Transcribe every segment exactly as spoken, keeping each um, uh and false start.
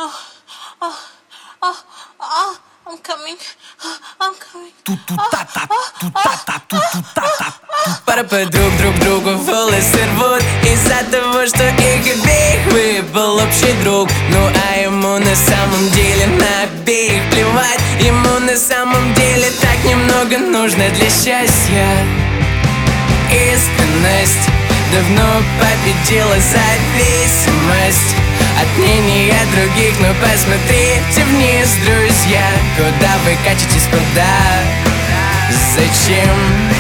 I'm coming, I'm coming. Ту-ту-та-та, ту-та-та, ту-ту-та-та. Пара подруг друг другу волосы рвут из-за того, что их обеих выпал общий друг. Ну а ему на самом деле на обеих плевать. Ему на самом деле так немного нужно для счастья. Искренность давно победила зависимость от мнения других. Но посмотрите вниз, друзья, куда вы катитесь, куда? Зачем?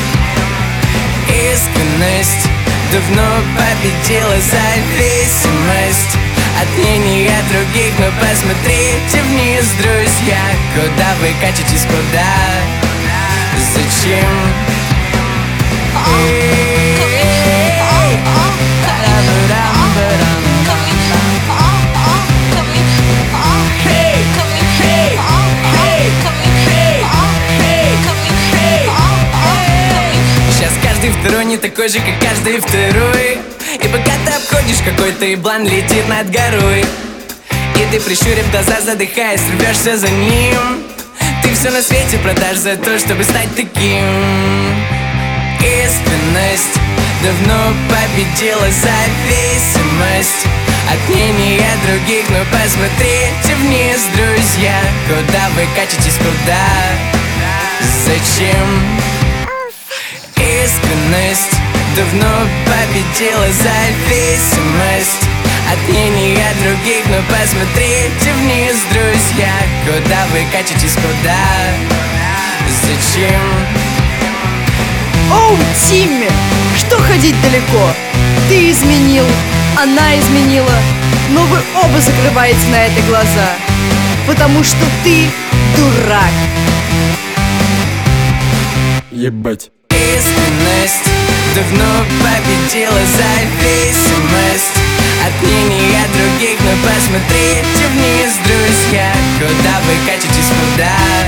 Искренность давно победила зависимость от мнения других. Но посмотрите вниз, друзья, куда вы катитесь, куда? Зачем? Сейчас каждый второй не такой же, как каждый второй. И пока ты обходишь, какой-то еблан летит над горой. И ты, прищурив глаза, задыхаясь, рвешься за ним. Ты все на свете продашь за то, чтобы стать таким. Искренность давно победила зависимость от мнения других. Но посмотрите вниз, друзья, куда вы катитесь, куда? Зачем? Искренность давно победила зависимость от мнения других. Но посмотрите вниз, друзья, куда вы катитесь, куда? Зачем? Оу, Тимми, что ходить далеко? Ты изменил, она изменила, но вы оба закрываете на это глаза, потому что ты дурак. Ебать. Искренность давно победила зависимость от мнения других. Но посмотрите вниз, друзья, куда вы катитесь, куда?